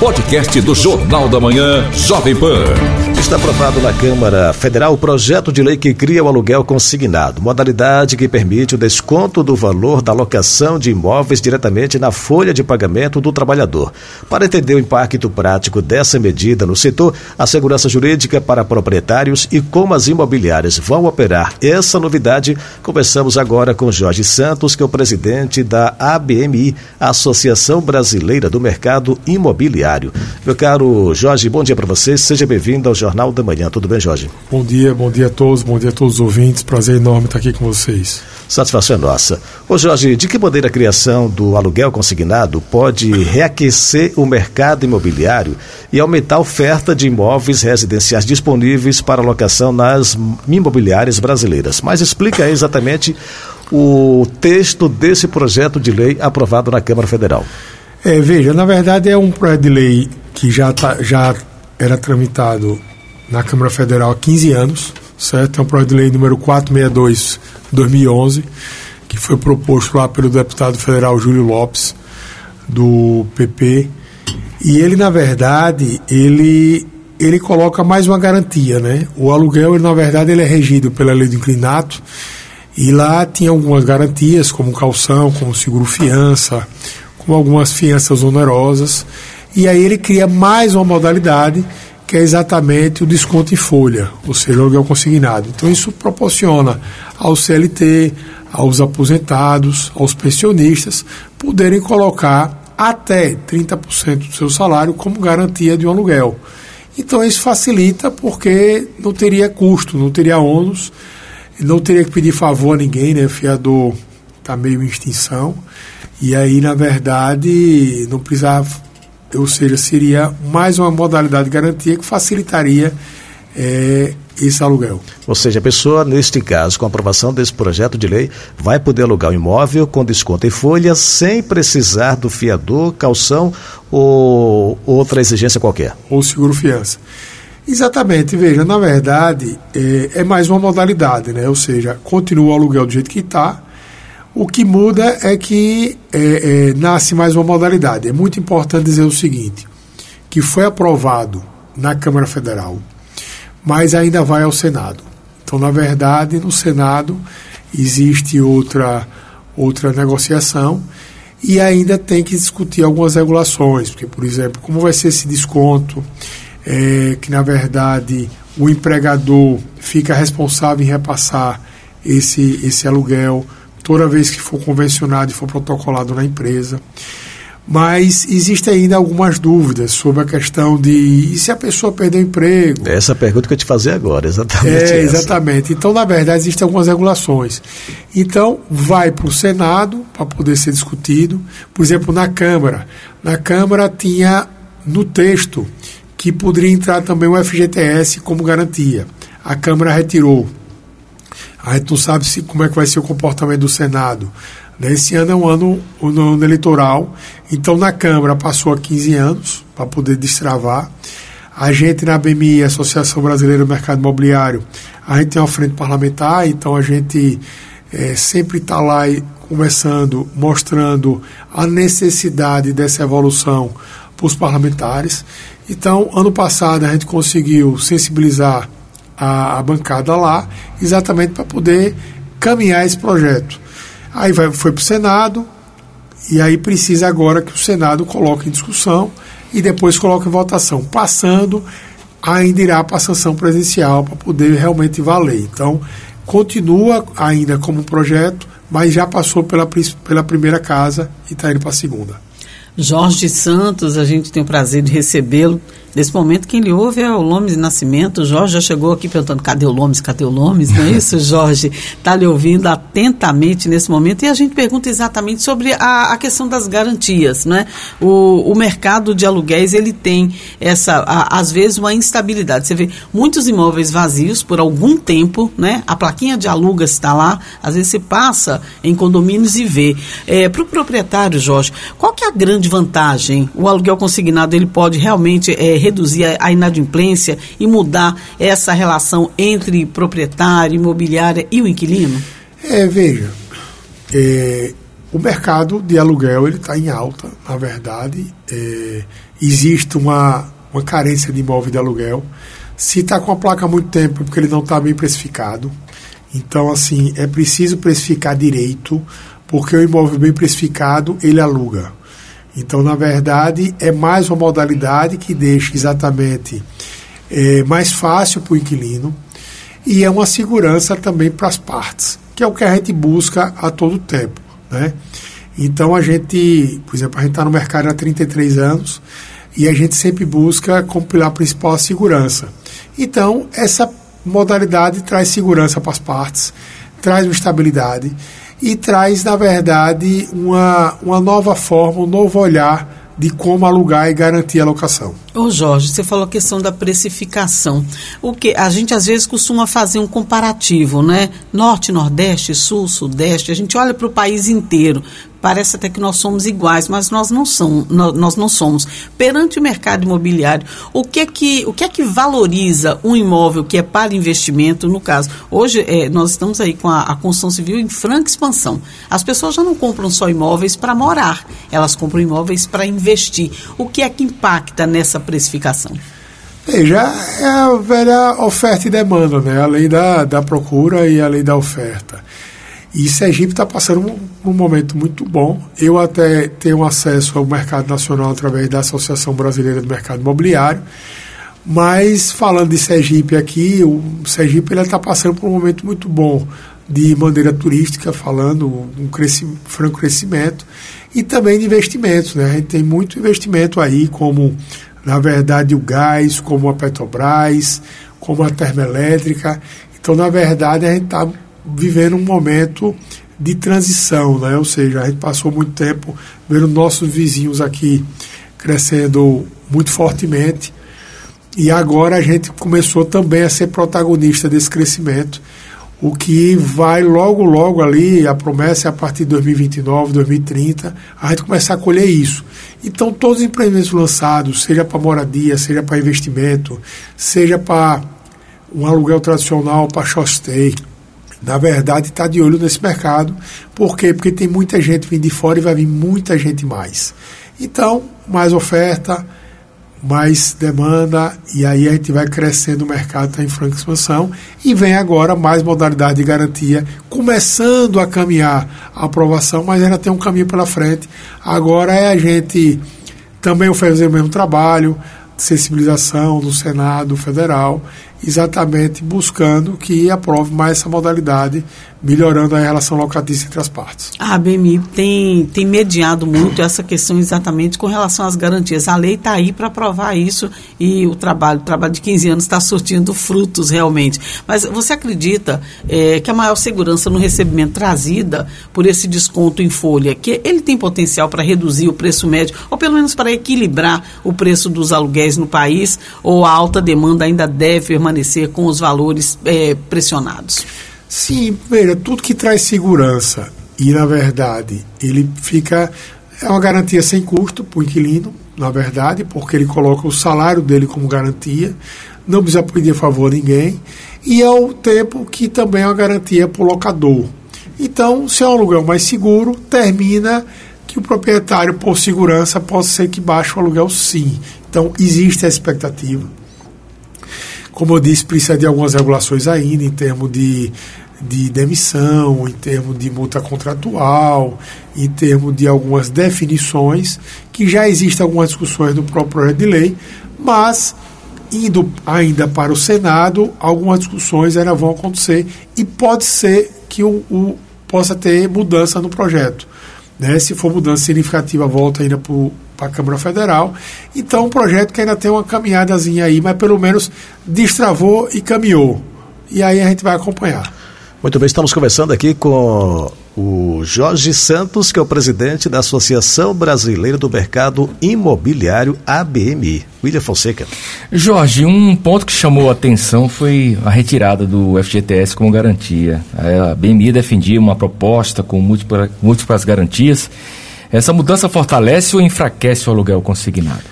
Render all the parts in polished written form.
podcast do Jornal da Manhã, Jovem Pan. Está aprovado na Câmara Federal o projeto de lei que cria o aluguel consignado, modalidade que permite o desconto do valor da locação de imóveis diretamente na folha de pagamento do trabalhador. Para entender o impacto prático dessa medida no setor, a segurança jurídica para proprietários e como as imobiliárias vão operar essa novidade, conversamos agora com Jorge Santos, que é o presidente da ABMI, Associação Brasileira do Mercado Imobiliário. Meu caro Jorge, bom dia para você, seja bem-vindo ao Jornal da Manhã. Tudo bem, Jorge? Bom dia a todos, bom dia a todos os ouvintes, prazer enorme estar aqui com vocês. Satisfação é nossa. Ô Jorge, de que maneira a criação do aluguel consignado pode reaquecer o mercado imobiliário e aumentar a oferta de imóveis residenciais disponíveis para locação nas imobiliárias brasileiras? Mas explica aí exatamente o texto desse projeto de lei aprovado na Câmara Federal. Veja, na verdade é um projeto de lei que já era tramitado na Câmara Federal há 15 anos, certo? É um projeto de lei número 462/2011, que foi proposto lá pelo deputado federal Júlio Lopes, do PP, e ele, na verdade, ele coloca mais uma garantia, né? O aluguel, na verdade, ele é regido pela lei do inclinato, e lá tinha algumas garantias, como caução, como seguro-fiança, com algumas fianças onerosas, e aí ele cria mais uma modalidade, que é exatamente o desconto em folha, ou seja, o aluguel consignado. Então isso proporciona ao CLT, aos aposentados, aos pensionistas, poderem colocar até 30% do seu salário como garantia de um aluguel. Então isso facilita porque não teria custo, não teria ônus, não teria que pedir favor a ninguém, né? O fiador está meio em extinção, e aí, na verdade, não precisava, ou seja, seria mais uma modalidade de garantia que facilitaria esse aluguel. Ou seja, a pessoa, neste caso, com a aprovação desse projeto de lei, vai poder alugar um imóvel com desconto em folha sem precisar do fiador, caução ou outra exigência qualquer. Ou seguro-fiança. Exatamente, veja, na verdade, é mais uma modalidade, né? Ou seja, continua o aluguel do jeito que está. O que muda é que nasce mais uma modalidade. É muito importante dizer o seguinte, que foi aprovado na Câmara Federal, mas ainda vai ao Senado. Então, na verdade, no Senado existe outra negociação e ainda tem que discutir algumas regulações, porque, por exemplo, como vai ser esse desconto, que, na verdade, o empregador fica responsável em repassar esse aluguel toda vez que for convencionado e for protocolado na empresa. Mas existem ainda algumas dúvidas sobre a questão de e se a pessoa perder o emprego? Essa pergunta que eu te fazer agora, exatamente essa. Exatamente. Então, na verdade, existem algumas regulações. Então, vai para o Senado para poder ser discutido. Por exemplo, na Câmara. Na Câmara tinha no texto que poderia entrar também o FGTS como garantia. A Câmara retirou. A gente não sabe como é que vai ser o comportamento do Senado. Esse ano é um ano eleitoral, então na Câmara passou a 15 anos para poder destravar. A gente na ABMI, Associação Brasileira do Mercado Imobiliário, a gente tem uma frente parlamentar, então a gente sempre está lá conversando, mostrando a necessidade dessa evolução para os parlamentares. Então, ano passado a gente conseguiu sensibilizar a bancada lá, exatamente para poder caminhar esse projeto. Aí foi para o Senado, e aí precisa agora que o Senado coloque em discussão e depois coloque em votação. Passando, ainda irá para a sanção presidencial para poder realmente valer. Então, continua ainda como projeto, mas já passou pela primeira casa e está indo para a segunda. Jorge Santos, a gente tem o prazer de recebê-lo. Nesse momento, quem lhe ouve é o Lomes Nascimento. O Jorge já chegou aqui perguntando, cadê o Lomes, não é isso, Jorge? Está lhe ouvindo atentamente nesse momento. E a gente pergunta exatamente sobre a questão das garantias, né? O mercado de aluguéis, ele tem às vezes, uma instabilidade. Você vê muitos imóveis vazios por algum tempo, né? A plaquinha de alugas está lá. Às vezes você passa em condomínios e vê. Para o proprietário, Jorge, qual que é a grande vantagem? O aluguel consignado, ele pode realmente reduzir a inadimplência e mudar essa relação entre proprietário, imobiliária e o inquilino? Veja, o mercado de aluguel ele está em alta, na verdade. Existe uma carência de imóvel de aluguel. Se está com a placa há muito tempo, é porque ele não está bem precificado. Então, assim, é preciso precificar direito, porque o imóvel bem precificado, ele aluga. Então, na verdade, é mais uma modalidade que deixa exatamente mais fácil para o inquilino e é uma segurança também para as partes, que é o que a gente busca a todo tempo, né? Então, a gente, por exemplo, a gente está no mercado há 33 anos e a gente sempre busca como pilar principal a segurança. Então, essa modalidade traz segurança para as partes, traz uma estabilidade e traz, na verdade, uma nova forma, um novo olhar de como alugar e garantir a locação. Ô Jorge, você falou a questão da precificação. O que a gente às vezes costuma fazer um comparativo, né? Norte, Nordeste, Sul, Sudeste, a gente olha para o país inteiro. Parece até que nós somos iguais, mas nós não somos. Perante o mercado imobiliário, o que é que valoriza um imóvel que é para investimento? No caso, hoje nós estamos aí com a construção civil em franca expansão. As pessoas já não compram só imóveis para morar, elas compram imóveis para investir. O que é que impacta nessa precificação? Veja, é a velha oferta e demanda, né? A lei da procura e a lei da oferta. E Sergipe está passando um momento muito bom. Eu até tenho acesso ao mercado nacional através da Associação Brasileira do Mercado Imobiliário, mas falando de Sergipe aqui, o Sergipe está passando por um momento muito bom de maneira turística, falando um franco crescimento, e também de investimentos, né? A gente tem muito investimento aí, como, na verdade, o gás, como a Petrobras, como a termoelétrica. Então, na verdade, a gente está vivendo um momento de transição, né? Ou seja, a gente passou muito tempo vendo nossos vizinhos aqui crescendo muito fortemente e agora a gente começou também a ser protagonista desse crescimento, o que vai logo ali, a promessa é a partir de 2029, 2030, a gente começar a colher isso. Então todos os empreendimentos lançados, seja para moradia, seja para investimento, seja para um aluguel tradicional, para short stay, na verdade, está de olho nesse mercado. Por quê? Porque tem muita gente vindo de fora e vai vir muita gente mais. Então, mais oferta, mais demanda, e aí a gente vai crescendo, o mercado está em franca expansão, e vem agora mais modalidade de garantia, começando a caminhar a aprovação, mas ainda tem um caminho pela frente. Agora é a gente também fazer o mesmo trabalho, sensibilização do Senado Federal, exatamente buscando que aprove mais essa modalidade, melhorando a relação locatícia entre as partes. A ABMI tem mediado muito essa questão exatamente com relação às garantias. A lei está aí para aprovar isso e o trabalho de 15 anos está surtindo frutos realmente. Mas você acredita que a maior segurança no recebimento trazida por esse desconto em folha, que ele tem potencial para reduzir o preço médio, ou pelo menos para equilibrar o preço dos aluguéis no país, ou a alta demanda ainda deve permanecer com os valores pressionados? Sim, veja, tudo que traz segurança e, na verdade, é uma garantia sem custo para o inquilino, na verdade, porque ele coloca o salário dele como garantia, não precisa pedir favor a ninguém, e ao tempo que também é uma garantia para o locador. Então, se é um aluguel mais seguro, termina que o proprietário, por segurança, possa ser que baixe o aluguel sim. Então, existe a expectativa. Como eu disse, precisa de algumas regulações ainda, em termos de demissão, em termos de multa contratual, em termos de algumas definições, que já existem algumas discussões do próprio projeto de lei, mas, indo ainda para o Senado, algumas discussões ainda vão acontecer e pode ser que possa ter mudança no projeto, né? Se for mudança significativa, volta ainda para a Câmara Federal. Então, um projeto que ainda tem uma caminhadazinha aí, mas pelo menos destravou e caminhou. E aí a gente vai acompanhar. Muito bem, estamos conversando aqui com o Jorge Santos, que é o presidente da Associação Brasileira do Mercado Imobiliário, ABMI. William Fonseca. Jorge, um ponto que chamou a atenção foi a retirada do FGTS como garantia. A ABMI defendia uma proposta com múltiplas garantias. Essa mudança fortalece ou enfraquece o aluguel consignado?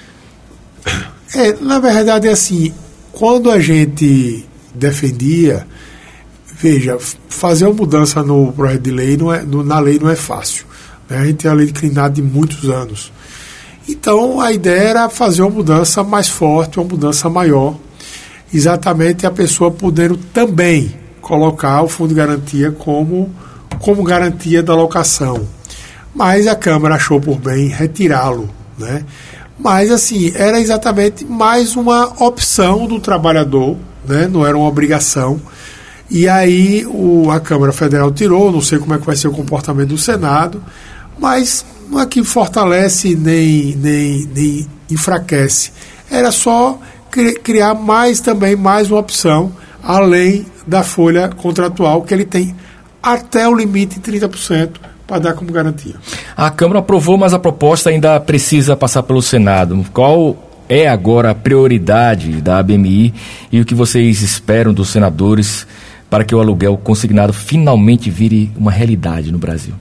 Na verdade, é assim, quando a gente defendia, veja, fazer uma mudança no projeto de lei na lei não é fácil. né? A gente tem a lei de inquilinato de muitos anos. Então, a ideia era fazer uma mudança mais forte, uma mudança maior, exatamente a pessoa podendo também colocar o fundo de garantia como garantia da locação. Mas a Câmara achou por bem retirá-lo, né? Mas, assim, era exatamente mais uma opção do trabalhador, né? Não era uma obrigação. E aí a Câmara Federal tirou, não sei como é que vai ser o comportamento do Senado, mas não é que fortalece nem enfraquece. Era só criar mais uma opção, além da folha contratual, que ele tem até o limite de 30%, para dar como garantia. A Câmara aprovou, mas a proposta ainda precisa passar pelo Senado. Qual é agora a prioridade da ABMI e o que vocês esperam dos senadores para que o aluguel consignado finalmente vire uma realidade no Brasil?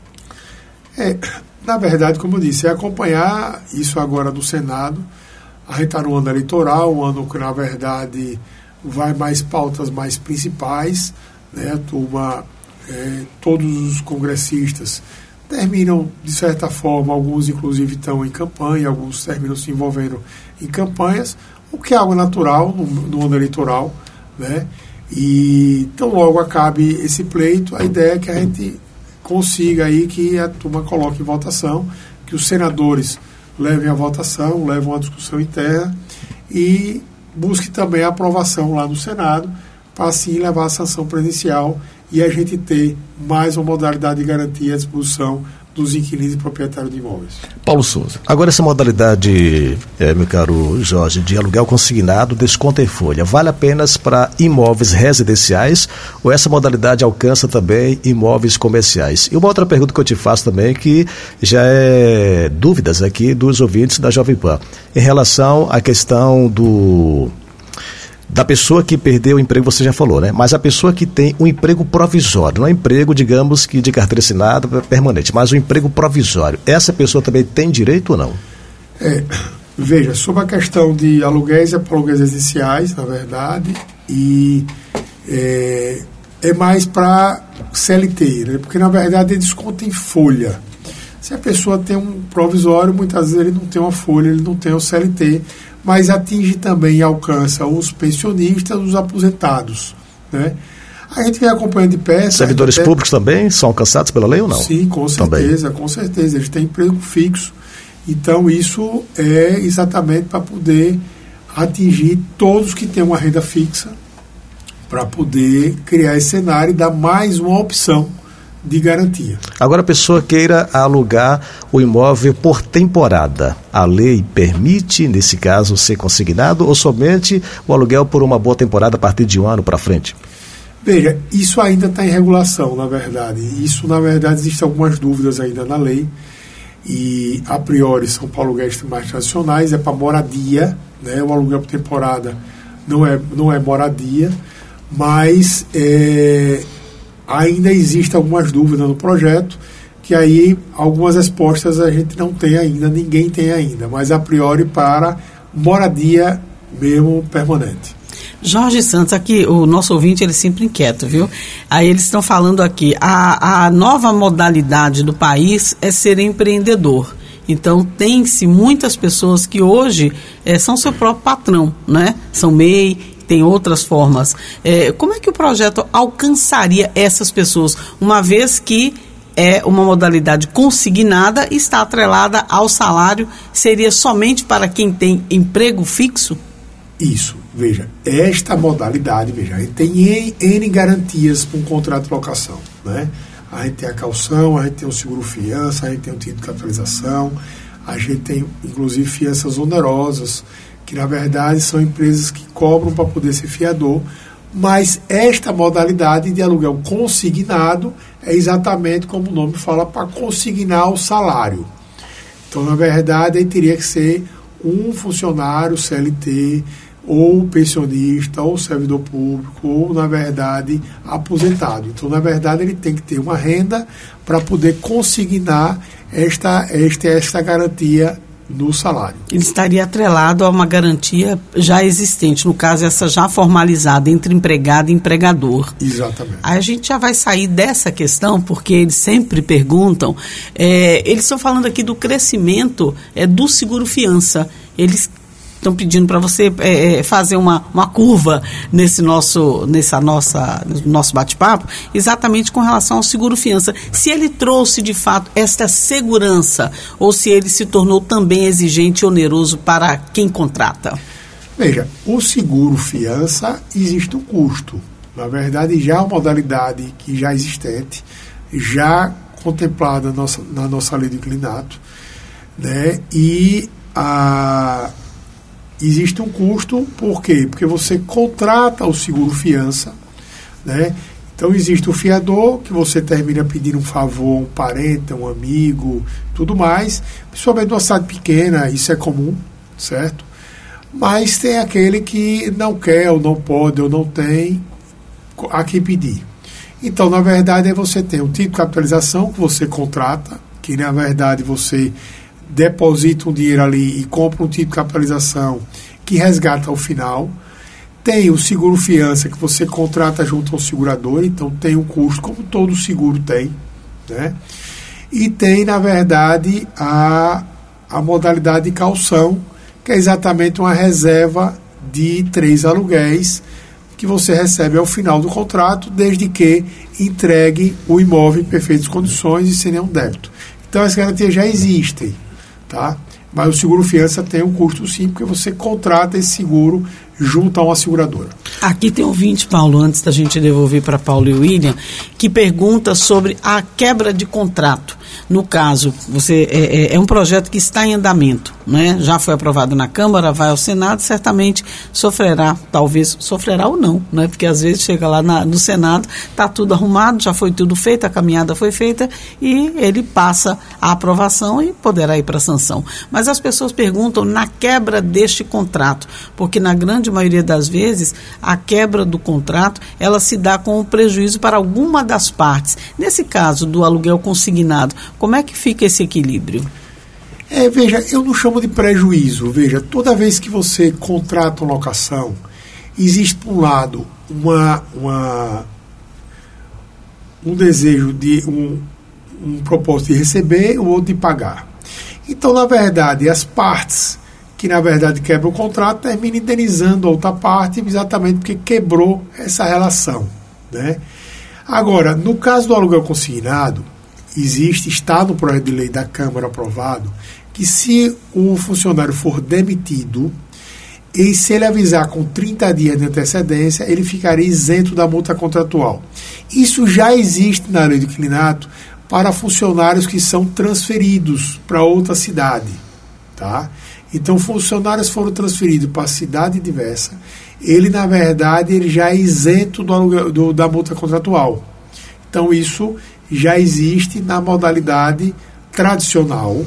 Na verdade, como eu disse, é acompanhar isso agora do Senado. A gente está no ano eleitoral, um ano que, na verdade, vai mais pautas mais principais, né? A turma, todos os congressistas terminam, de certa forma, alguns inclusive estão em campanha, alguns terminam se envolvendo em campanhas, o que é algo natural no ano eleitoral, né? E então logo acabe esse pleito, a ideia é que a gente consiga aí que a turma coloque em votação, que os senadores levem a votação, levem uma discussão interna e busque também a aprovação lá no Senado, para assim levar a sanção presidencial e a gente ter mais uma modalidade de garantia à disposição dos inquilinos e proprietários de imóveis. Paulo Souza. Agora, essa modalidade, meu caro Jorge, de aluguel consignado, desconto em folha, vale apenas para imóveis residenciais ou essa modalidade alcança também imóveis comerciais? E uma outra pergunta que eu te faço também, que já é dúvidas aqui dos ouvintes da Jovem Pan, em relação à questão da pessoa que perdeu o emprego, você já falou, né? Mas a pessoa que tem um emprego provisório, não é emprego, digamos, que de carteira assinada permanente, mas um emprego provisório, essa pessoa também tem direito ou não? Veja, sobre a questão de aluguéis, é para aluguéis residenciais, na verdade, e é mais para CLT, né? Porque na verdade é desconto em folha. Se a pessoa tem um provisório, muitas vezes ele não tem uma folha, ele não tem o CLT, mas atinge também e alcança os pensionistas, os aposentados, né? A gente vem acompanhando de perto... Servidores públicos também são alcançados pela lei ou não? Sim, com certeza, com certeza. Eles têm emprego fixo. Então, isso é exatamente para poder atingir todos que têm uma renda fixa, para poder criar esse cenário e dar mais uma opção de garantia. Agora, a pessoa queira alugar o imóvel por temporada, a lei permite, nesse caso, ser consignado ou somente o aluguel por uma boa temporada a partir de um ano para frente? Veja, isso ainda está em regulação, na verdade. Isso, na verdade, existem algumas dúvidas ainda na lei e, a priori, são para aluguéis mais tradicionais, é para moradia, né? O aluguel por temporada não é moradia, mas ainda existem algumas dúvidas no projeto, que aí algumas respostas a gente não tem ainda, ninguém tem ainda, mas a priori para moradia mesmo permanente. Jorge Santos, aqui o nosso ouvinte, ele é sempre inquieto, viu? Aí eles estão falando aqui, a nova modalidade do país é ser empreendedor. Então, tem-se muitas pessoas que hoje são seu próprio patrão, né? São MEI, tem outras formas. Como é que o projeto alcançaria essas pessoas, uma vez que é uma modalidade consignada e está atrelada ao salário, seria somente para quem tem emprego fixo? Isso, veja, esta modalidade, veja, a gente tem N garantias para um contrato de locação, né? A gente tem a calção, a gente tem o seguro-fiança, a gente tem o título de capitalização, a gente tem, inclusive, fianças onerosas, que na verdade são empresas que cobram para poder ser fiador, mas esta modalidade de aluguel consignado é exatamente como o nome fala, para consignar o salário. Então, na verdade, aí teria que ser um funcionário CLT, ou pensionista, ou servidor público, ou, na verdade, aposentado. Então, na verdade, ele tem que ter uma renda para poder consignar esta garantia no salário. Ele estaria atrelado a uma garantia já existente, no caso essa já formalizada entre empregado e empregador. Exatamente. Aí a gente já vai sair dessa questão, porque eles sempre perguntam, eles estão falando aqui do crescimento do seguro-fiança. Eles estão pedindo para você fazer uma curva nesse nosso bate-papo, exatamente com relação ao seguro-fiança. Se ele trouxe, de fato, esta segurança, ou se ele se tornou também exigente e oneroso para quem contrata. Veja, o seguro-fiança existe um custo. Na verdade, já é uma modalidade que já é existente, já contemplada na nossa lei do inquilinato, né? E existe um custo, por quê? Porque você contrata o seguro-fiança, né? Então existe o fiador, que você termina pedindo um favor a um parente, a um amigo, tudo mais. Principalmente numa cidade pequena, isso é comum, certo? Mas tem aquele que não quer, ou não pode, ou não tem a quem pedir. Então, na verdade, você tem um título de capitalização que você contrata, que na verdade você deposita um dinheiro ali e compra um título de capitalização que resgata ao final. Tem o seguro-fiança que você contrata junto ao segurador, então tem um custo, como todo seguro tem, né? E tem, na verdade, a modalidade de caução, que é exatamente uma reserva de 3 aluguéis que você recebe ao final do contrato, desde que entregue o imóvel em perfeitas condições e sem nenhum débito. Então, as garantias já existem, tá? Mas o seguro-fiança tem um custo sim, porque você contrata esse seguro junto a uma seguradora. Aqui tem um ouvinte, Paulo, antes da gente devolver para Paulo e William, que pergunta sobre a quebra de contrato. No caso, é um projeto que está em andamento, né? Já foi aprovado na Câmara, vai ao Senado, certamente sofrerá ou não, né? Porque às vezes chega lá no Senado, está tudo arrumado, já foi tudo feito, a caminhada foi feita e ele passa a aprovação e poderá ir para a sanção. Mas as pessoas perguntam na quebra deste contrato, porque na grande maioria das vezes a quebra do contrato, ela se dá com um prejuízo para alguma das partes. Nesse caso do aluguel consignado, como é que fica esse equilíbrio? Veja, eu não chamo de prejuízo. Veja, toda vez que você contrata uma locação, existe, por um lado, um desejo de um propósito de receber, o outro de pagar. Então, na verdade, as partes que, na verdade, quebram o contrato, terminam indenizando a outra parte, exatamente porque quebrou essa relação, né? Agora, no caso do aluguel consignado, está no projeto de lei da Câmara aprovado, que se o funcionário for demitido, e se ele avisar com 30 dias de antecedência, ele ficaria isento da multa contratual. Isso já existe na lei do inquilinato para funcionários que são transferidos para outra cidade, tá? Então, funcionários foram transferidos para cidade diversa, ele, na verdade, ele já é isento da multa contratual. Então, isso já existe na modalidade tradicional,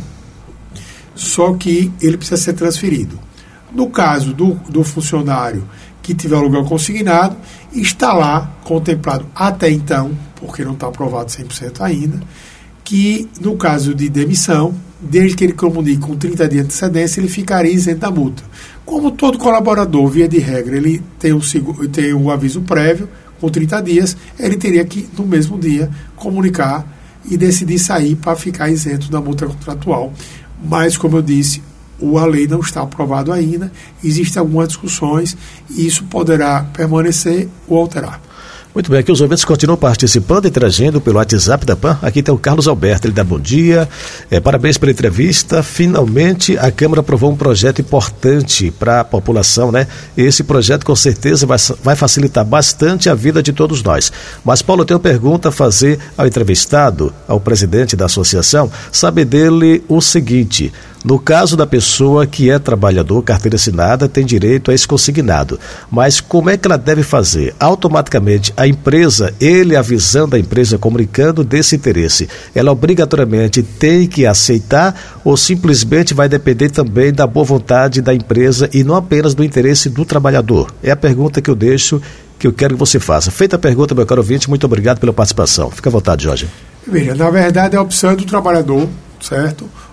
só que ele precisa ser transferido. No caso do funcionário que tiver aluguel consignado, está lá contemplado até então, porque não está aprovado 100% ainda, que no caso de demissão, desde que ele comunique com 30 dias de antecedência, ele ficaria isento da multa. Como todo colaborador, via de regra, ele tem um aviso prévio, com 30 dias, ele teria que, no mesmo dia, comunicar e decidir sair para ficar isento da multa contratual. Mas, como eu disse, a lei não está aprovada ainda, existem algumas discussões e isso poderá permanecer ou alterar. Muito bem, aqui os ouvintes continuam participando, interagindo pelo WhatsApp da PAN. Aqui tem o Carlos Alberto, ele dá bom dia, parabéns pela entrevista. Finalmente a Câmara aprovou um projeto importante para a população, né? Esse projeto com certeza vai facilitar bastante a vida de todos nós. Mas, Paulo, eu tenho uma pergunta a fazer ao entrevistado, ao presidente da associação, saber dele o seguinte: no caso da pessoa que é trabalhador, carteira assinada, tem direito a esse consignado. Mas como é que ela deve fazer? Automaticamente, a empresa, ele avisando a empresa, comunicando desse interesse, ela obrigatoriamente tem que aceitar ou simplesmente vai depender também da boa vontade da empresa e não apenas do interesse do trabalhador? É a pergunta que eu deixo, que eu quero que você faça. Feita a pergunta, meu caro ouvinte, muito obrigado pela participação. Fica à vontade, Jorge. Veja, na verdade a opção é do trabalhador, certo?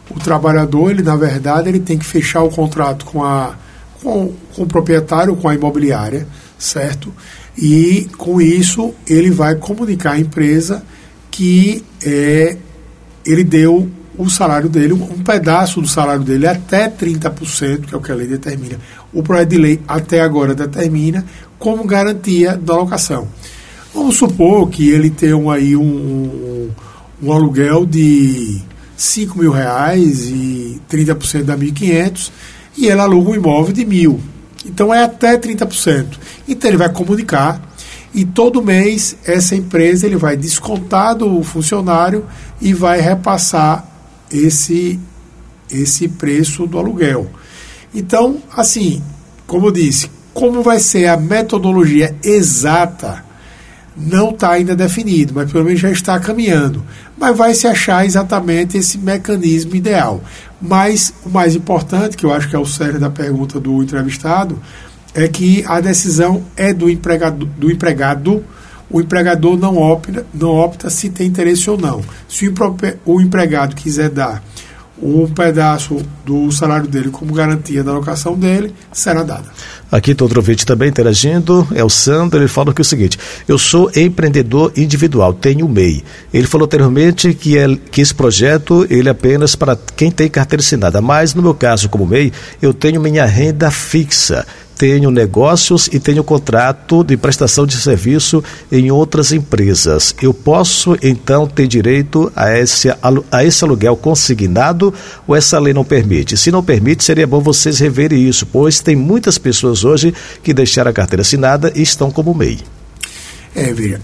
O trabalhador, ele na verdade, ele tem que fechar o contrato com o proprietário, com a imobiliária, certo? E com isso ele vai comunicar à empresa que ele deu o salário dele, um pedaço do salário dele, até 30%, que é o que a lei determina. O projeto de lei até agora determina como garantia da locação. Vamos supor que ele tenha aí um aluguel de R$5.000 e 30% dá 1.500, e ele aluga um imóvel de 1.000. Então é até 30%. Então ele vai comunicar, e todo mês essa empresa ele vai descontar do funcionário e vai repassar esse preço do aluguel. Então, assim, como eu disse, como vai ser a metodologia exata, não está ainda definido, mas pelo menos já está caminhando. Mas vai se achar exatamente esse mecanismo ideal. Mas o mais importante, que eu acho que é o cerne da pergunta do entrevistado, é que a decisão é do empregado. O empregador não opta se tem interesse ou não. Se o empregado quiser dar um pedaço do salário dele como garantia da alocação dele, será dada. Aqui tem outro ouvinte também interagindo, é o Sandro. Ele fala que é o seguinte: eu sou empreendedor individual, tenho MEI. Ele falou anteriormente que esse projeto ele é apenas para quem tem carteira assinada, mas no meu caso como MEI, eu tenho minha renda fixa, tenho negócios e tenho contrato de prestação de serviço em outras empresas. Eu posso, então, ter direito a esse aluguel consignado, ou essa lei não permite? Se não permite, seria bom vocês reverem isso, pois tem muitas pessoas hoje que deixaram a carteira assinada e estão como MEI. Veja,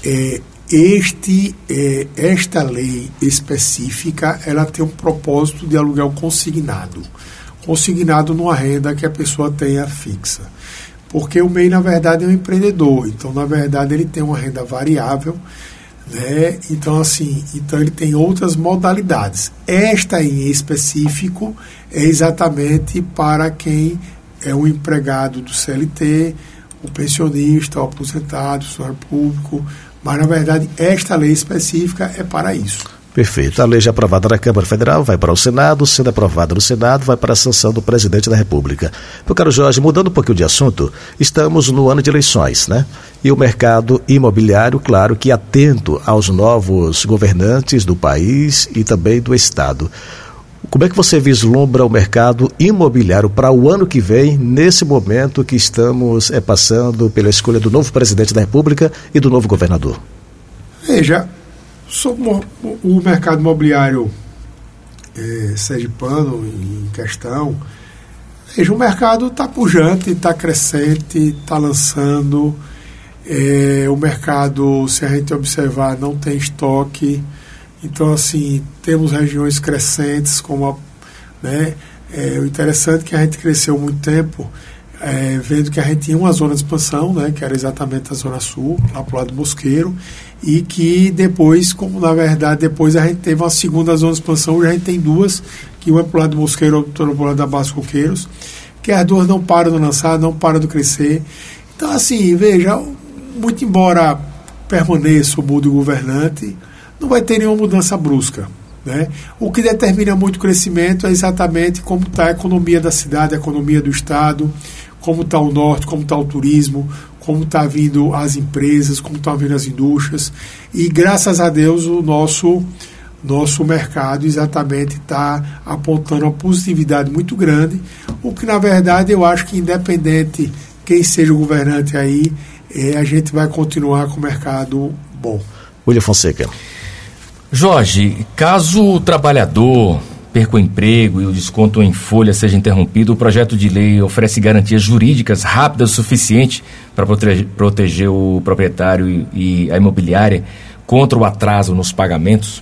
esta lei específica, ela tem um propósito de aluguel consignado numa renda que a pessoa tenha fixa. Porque o MEI, na verdade, é um empreendedor. Então, na verdade, ele tem uma renda variável, né? Então, assim, ele tem outras modalidades. Esta, em específico, é exatamente para quem é um empregado do CLT, o pensionista, o aposentado, o funcionário público. Mas, na verdade, esta lei específica é para isso. Perfeito. A lei já aprovada na Câmara Federal vai para o Senado, sendo aprovada no Senado, vai para a sanção do presidente da República. Meu caro Jorge, mudando um pouquinho de assunto, estamos no ano de eleições, né? E o mercado imobiliário, claro que atento aos novos governantes do país e também do Estado. Como é que você vislumbra o mercado imobiliário para o ano que vem, nesse momento que estamos passando pela escolha do novo presidente da República e do novo governador? Veja, sobre o mercado imobiliário sergipano em questão, veja, o mercado está pujante, está crescente, está lançando. O mercado, se a gente observar, não tem estoque. Então, assim, temos regiões crescentes, como o interessante é que a gente cresceu muito tempo, vendo que a gente tinha uma zona de expansão, né, que era exatamente a Zona Sul, lá para o lado do Mosqueiro, e que depois, como na verdade depois a gente teve uma segunda zona de expansão, hoje a gente tem duas, que uma é para o lado do Mosqueiro e outra para o lado da Baixa Coqueiros, que as duas não param de lançar, não param de crescer. Então, assim, veja, muito embora permaneça o mundo governante, não vai ter nenhuma mudança brusca, né? O que determina muito o crescimento é exatamente como está a economia da cidade, a economia do estado, como está o norte, como está o turismo, como está vindo as empresas, como estão vindo as indústrias. E graças a Deus o nosso mercado exatamente está apontando uma positividade muito grande, o que na verdade eu acho que independente quem seja o governante aí, a gente vai continuar com o mercado bom. William Fonseca. Jorge, caso o trabalhador perca o emprego e o desconto em folha seja interrompido, o projeto de lei oferece garantias jurídicas rápidas o suficiente para proteger o proprietário e a imobiliária contra o atraso nos pagamentos?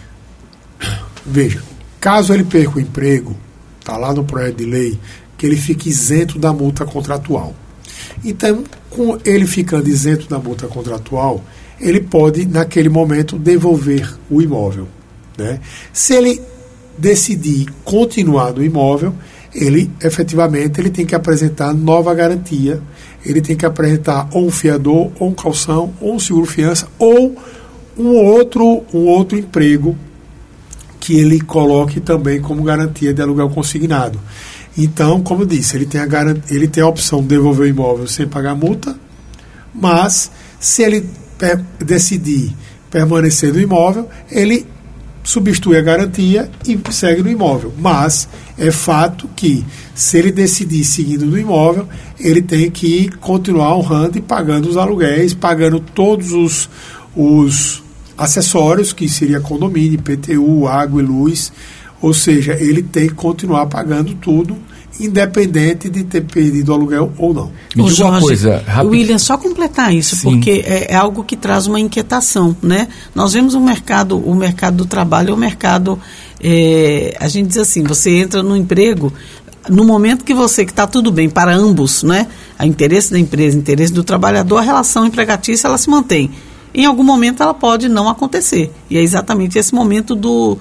Veja, caso ele perca o emprego, está lá no projeto de lei, que ele fique isento da multa contratual. Então, com ele ficando isento da multa contratual, ele pode, naquele momento, devolver o imóvel, né? Se ele decidir continuar no imóvel, ele, efetivamente, ele tem que apresentar nova garantia, ele tem que apresentar ou um fiador, ou um calção, ou um seguro-fiança, ou um outro emprego que ele coloque também como garantia de aluguel consignado. Então, como eu disse, ele tem a opção de devolver o imóvel sem pagar multa, mas se ele decidir permanecer no imóvel, ele substitui a garantia e segue no imóvel. Mas é fato que, se ele decidir seguindo no imóvel, ele tem que continuar honrando e pagando os aluguéis, pagando todos os acessórios, que seria condomínio, IPTU, água e luz. Ou seja, ele tem que continuar pagando tudo, independente de ter perdido o aluguel ou não. Me diga uma coisa, rápido. William, só completar isso, sim, porque é algo que traz uma inquietação, né? Nós vemos o mercado do trabalho, é um mercado, a gente diz assim, você entra no emprego, no momento que está tudo bem para ambos, né? O interesse da empresa, o interesse do trabalhador, a relação empregatícia, ela se mantém. Em algum momento ela pode não acontecer. E é exatamente esse momento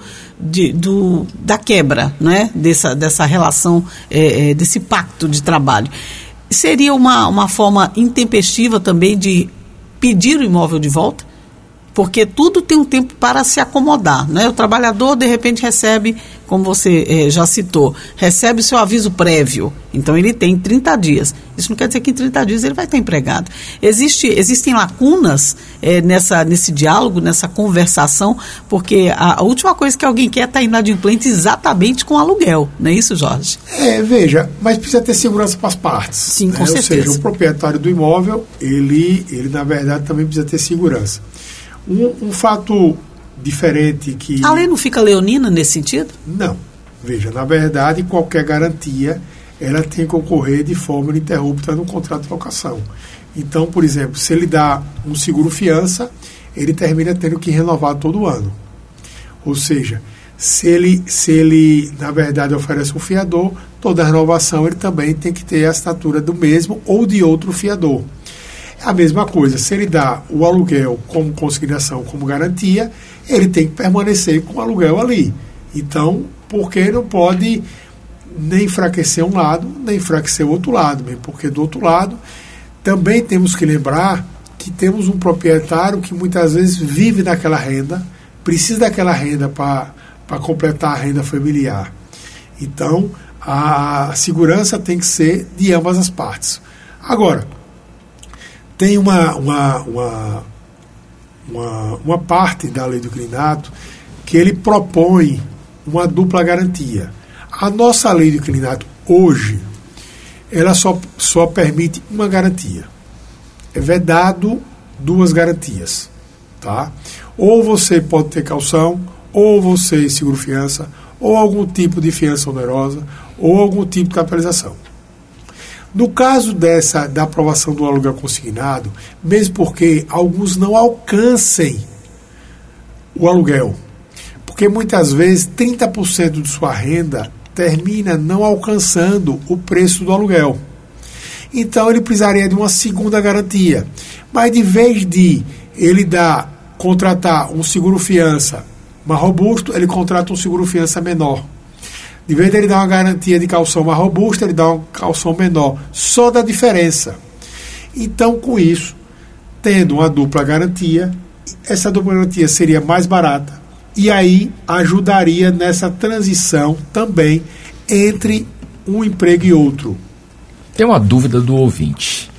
da quebra, né? dessa relação, desse pacto de trabalho. Seria uma forma intempestiva também de pedir o imóvel de volta? Porque tudo tem um tempo para se acomodar, né? O trabalhador, de repente, recebe, como você já citou, recebe o seu aviso prévio. Então, ele tem 30 dias. Isso não quer dizer que em 30 dias ele vai estar empregado. Existem lacunas nesse diálogo, nessa conversação, porque a última coisa que alguém quer é estar inadimplente exatamente com aluguel. Não é isso, Jorge? Veja, mas precisa ter segurança para as partes. Sim, com certeza. Ou seja, o proprietário do imóvel, ele na verdade, também precisa ter segurança. Um fato diferente que... A lei não fica leonina nesse sentido? Não. Veja, na verdade, qualquer garantia, ela tem que ocorrer de forma ininterrupta no contrato de locação. Então, por exemplo, se ele dá um seguro-fiança, ele termina tendo que renovar todo ano. Ou seja, se ele, na verdade, oferece um fiador, toda renovação ele também tem que ter a assinatura do mesmo ou de outro fiador. A mesma coisa, se ele dá o aluguel como consignação, como garantia, ele tem que permanecer com o aluguel ali. Então, porque não pode nem enfraquecer um lado, nem enfraquecer o outro lado, mesmo porque do outro lado também temos que lembrar que temos um proprietário que muitas vezes vive daquela renda, precisa daquela renda para completar a renda familiar. Então, a segurança tem que ser de ambas as partes. Agora, tem uma parte da lei do inquilinato que ele propõe uma dupla garantia. A nossa lei do inquilinato hoje, ela só permite uma garantia. É vedado duas garantias. Tá? Ou você pode ter caução, ou você seguro-fiança, ou algum tipo de fiança onerosa, ou algum tipo de capitalização. No caso da aprovação do aluguel consignado, mesmo porque alguns não alcancem o aluguel, porque muitas vezes 30% de sua renda termina não alcançando o preço do aluguel. Então ele precisaria de uma segunda garantia. Mas de vez de ele contratar um seguro-fiança mais robusto, ele contrata um seguro-fiança menor. De vez de ele dar uma garantia de calção mais robusta, ele dá uma calção menor. Só da diferença. Então, com isso, tendo uma dupla garantia, essa dupla garantia seria mais barata e aí ajudaria nessa transição também entre um emprego e outro. Tem uma dúvida do ouvinte.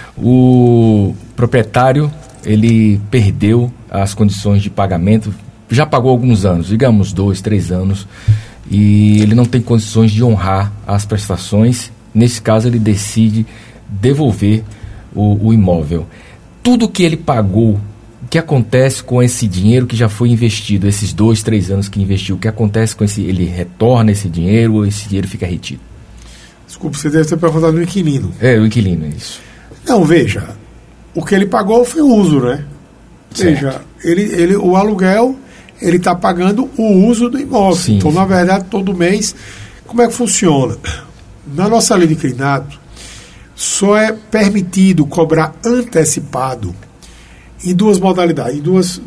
O proprietário, ele perdeu as condições de pagamento, já pagou alguns anos, digamos 2, 3 anos, e ele não tem condições de honrar as prestações. Nesse caso, ele decide devolver o imóvel. Tudo que ele pagou, o que acontece com esse dinheiro que já foi investido, esses 2, 3 anos que investiu, o que acontece com ele retorna esse dinheiro ou esse dinheiro fica retido? Desculpa, você deve ter perguntado no inquilino. O inquilino, é isso. Não, veja, o que ele pagou foi o uso, né? Veja, o aluguel, ele está pagando o uso do imóvel. Sim, então, na verdade, todo mês, como é que funciona? Na nossa lei de inquilinato, só é permitido cobrar antecipado em duas modalidades.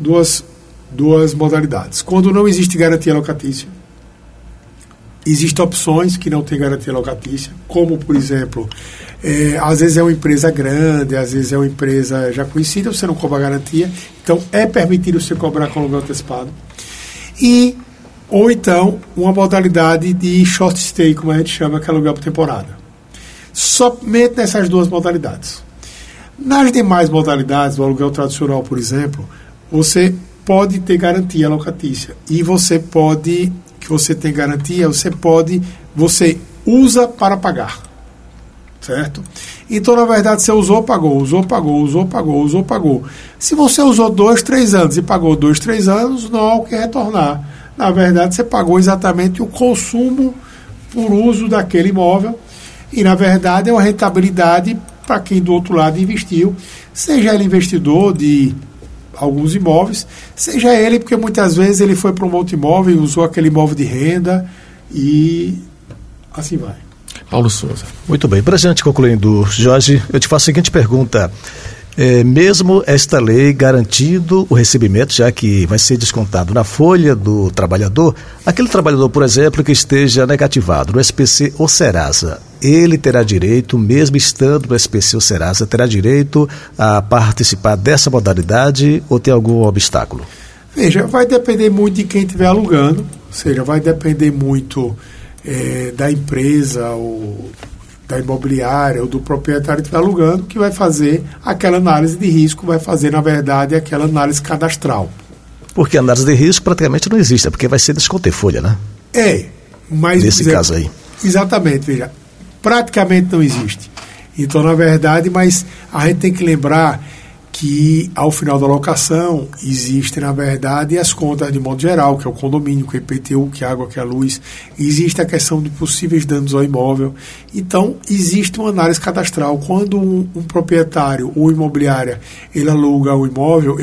Duas modalidades. Quando não existe garantia locatícia, existem opções que não têm garantia locatícia, como, por exemplo, às vezes é uma empresa grande, às vezes é uma empresa já conhecida, você não cobra garantia, então é permitido você cobrar com aluguel antecipado. E ou então uma modalidade de short stay, como a gente chama, que é aluguel por temporada. Somente nessas duas modalidades. Nas demais modalidades, o aluguel tradicional, por exemplo, você pode ter garantia locatícia. E você pode, que você tem garantia, você usa para pagar. Certo? Então, na verdade, você usou, pagou. Se você usou 2, 3 anos e pagou 2, 3 anos, não há o que retornar. Na verdade, você pagou exatamente o consumo por uso daquele imóvel e, na verdade, é uma rentabilidade para quem do outro lado investiu, seja ele investidor de alguns imóveis, seja ele porque muitas vezes ele foi para um outro imóvel e usou aquele imóvel de renda e assim vai. Paulo Souza. Muito bem, para a gente concluindo, Jorge, eu te faço a seguinte pergunta. Mesmo esta lei garantindo o recebimento, já que vai ser descontado na folha do trabalhador, aquele trabalhador, por exemplo, que esteja negativado no SPC ou Serasa, ele terá direito, mesmo estando no SPC ou Serasa, terá direito a participar dessa modalidade ou tem algum obstáculo? Veja, vai depender muito de quem estiver alugando, ou seja, vai depender muito da empresa ou da imobiliária ou do proprietário que está alugando, que vai fazer aquela análise de risco, vai fazer, na verdade, aquela análise cadastral. Porque a análise de risco praticamente não existe, porque vai ser desconto em folha, né? Mas... Nesse caso aí. Exatamente, veja, praticamente não existe. Então, na verdade, mas a gente tem que lembrar que ao final da locação existem, na verdade, as contas de modo geral, que é o condomínio, que é IPTU, que é a água, que é a luz. Existe a questão de possíveis danos ao imóvel. Então, existe uma análise cadastral. Quando um proprietário ou imobiliária, ele aluga o imóvel,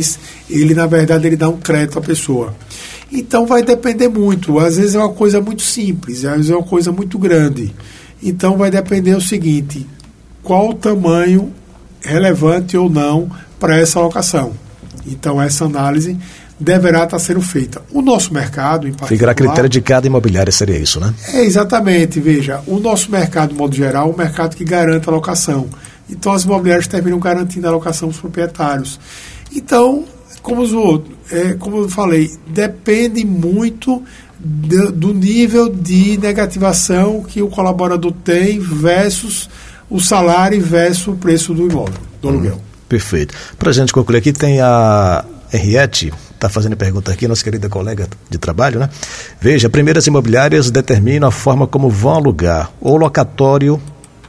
na verdade, ele dá um crédito à pessoa. Então, vai depender muito. Às vezes é uma coisa muito simples, às vezes é uma coisa muito grande. Então, vai depender o seguinte, qual o tamanho relevante ou não para essa alocação. Então, essa análise deverá estar sendo feita. O nosso mercado, em particular... Ficará a critério de cada imobiliária, seria isso, né? Exatamente. Veja, o nosso mercado, de modo geral, é um mercado que garante a alocação. Então, as imobiliárias terminam garantindo a alocação dos proprietários. Então, como eu falei, depende muito do nível de negativação que o colaborador tem versus o salário versus o preço do imóvel, do aluguel. Perfeito. Para a gente concluir aqui, tem a Henriette, está fazendo pergunta aqui, nossa querida colega de trabalho, né? Veja, primeiras imobiliárias determinam a forma como vão alugar. O locatório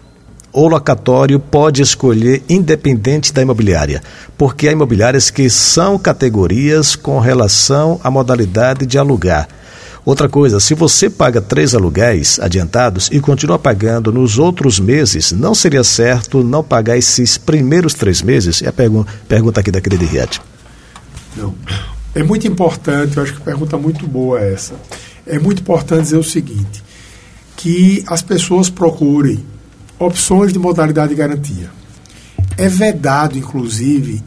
pode escolher independente da imobiliária, porque há imobiliárias que são categorias com relação à modalidade de alugar. Outra coisa, se você paga 3 aluguéis adiantados e continua pagando nos outros meses, não seria certo não pagar esses primeiros 3 meses? É a pergunta aqui da querida Henriette. Não. É muito importante, eu acho que a pergunta muito boa é essa. É muito importante dizer o seguinte, que as pessoas procurem opções de modalidade de garantia. É vedado, inclusive,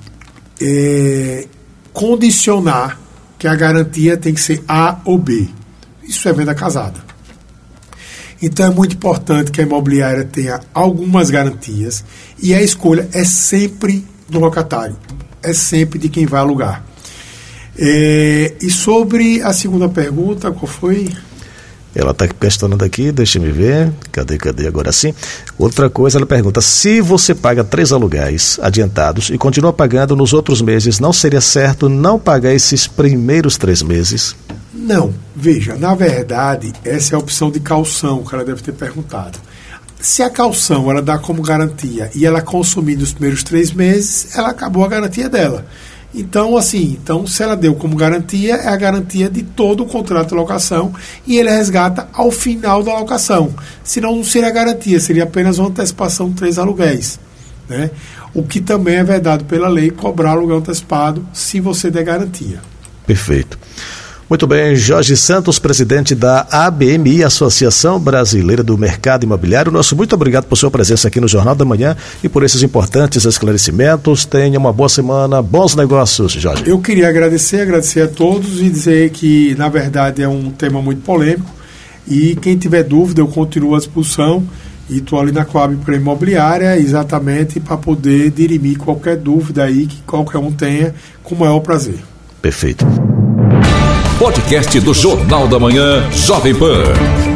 condicionar que a garantia tem que ser A ou B. Isso é venda casada. Então é muito importante que a imobiliária tenha algumas garantias e a escolha é sempre do locatário, é sempre de quem vai alugar. E sobre a segunda pergunta, qual foi? Ela está questionando aqui, deixa eu ver, cadê agora sim? Outra coisa, ela pergunta, se você paga 3 aluguéis adiantados e continua pagando nos outros meses, não seria certo não pagar esses primeiros 3 meses? Não, veja, na verdade, essa é a opção de caução que ela deve ter perguntado. Se a caução ela dá como garantia e ela consumir nos primeiros 3 meses, ela acabou a garantia dela. Então, se ela deu como garantia, é a garantia de todo o contrato de locação e ele resgata ao final da locação. Senão não seria garantia, seria apenas uma antecipação de 3 aluguéis. Né? O que também é vedado pela lei, cobrar aluguel antecipado se você der garantia. Perfeito. Muito bem, Jorge Santos, presidente da ABMI, Associação Brasileira do Mercado Imobiliário. Nosso muito obrigado por sua presença aqui no Jornal da Manhã e por esses importantes esclarecimentos. Tenha uma boa semana, bons negócios, Jorge. Eu queria agradecer a todos e dizer que, na verdade, é um tema muito polêmico e quem tiver dúvida, eu continuo à disposição e estou ali na Coab para Imobiliária exatamente para poder dirimir qualquer dúvida aí que qualquer um tenha com o maior prazer. Perfeito. podcast do Jornal da Manhã, Jovem Pan.